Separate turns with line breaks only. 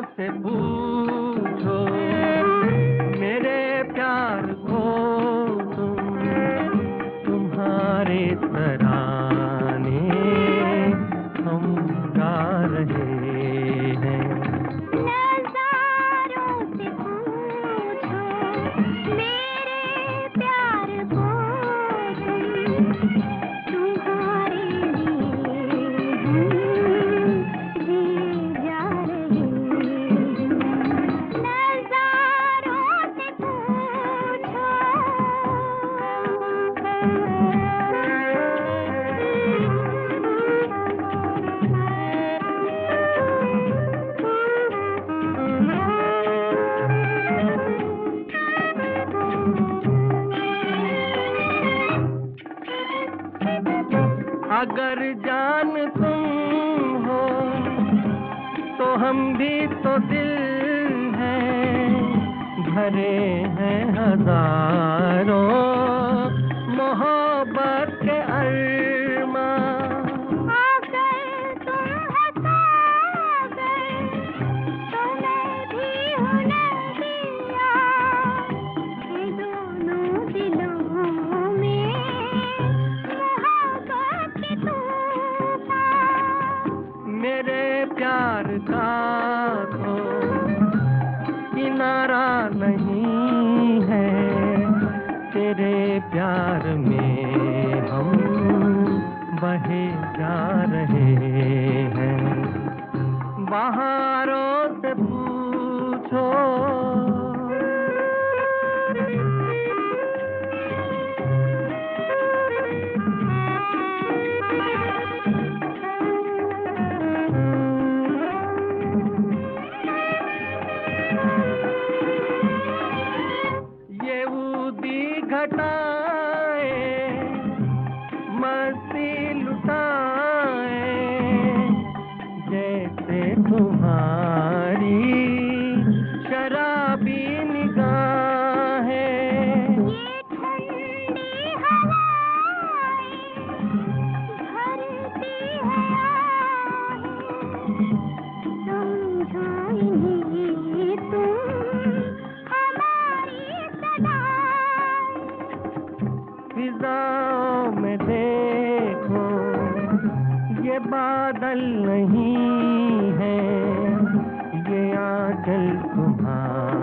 से पूछो मेरे प्यार को तुम, तुम्हारे तराने हम गा रहे हैं।
नज़ारों से पूछो मेरे प्यार को तुम, तुम्हारे लिए हम जी जा रहे हैं। नज़ारों से पूछो।
अगर जान तुम हो तो हम भी तो दिल हैं, भरे हैं हजारों मोहब्बत के अरमां।
अगर तुम हो सागर तो मैं भी हूँ नदिया, ये दोनों दिलों में मोहब्बत के तूफान।
मेरे प्यार का तो किनारा नहीं है, तेरे प्यार में हम बहे जा रहे हैं। बहारों से पूछो ये ऊदी घटाए मस्ती लुटाए, जैसे तुम्हारी शराबी निगाहें।
ये ठंडी हवाएं भरती है आहें, समझो इन्हें तुम हमारी सदाएं।
फिजाओं में देखो ये बादल नहीं है, ये आंचल तुम्हारा